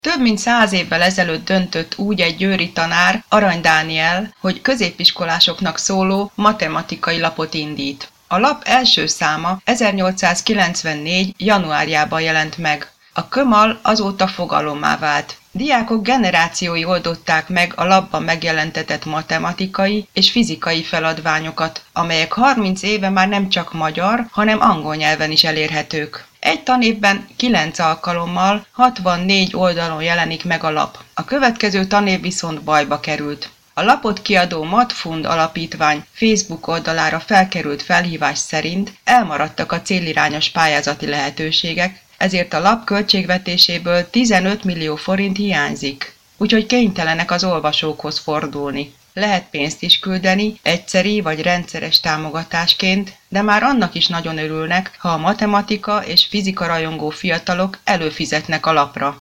Több mint 100 évvel ezelőtt döntött úgy egy győri tanár, Arany Dániel, hogy középiskolásoknak szóló matematikai lapot indít. A lap első száma 1894. januárjában jelent meg. A kömal azóta fogalommá vált. Diákok generációi oldották meg a lapban megjelentetett matematikai és fizikai feladványokat, amelyek 30 éve már nem csak magyar, hanem angol nyelven is elérhetők. Egy tanévben 9 alkalommal 64 oldalon jelenik meg a lap. A következő tanév viszont bajba került. A lapot kiadó Matfund Alapítvány Facebook oldalára felkerült felhívás szerint elmaradtak a célirányos pályázati lehetőségek, ezért a lap költségvetéséből 15 millió forint hiányzik. Úgyhogy kénytelenek az olvasókhoz fordulni. Lehet pénzt is küldeni, egyszeri vagy rendszeres támogatásként, de már annak is nagyon örülnek, ha a matematika és fizika rajongó fiatalok előfizetnek a lapra.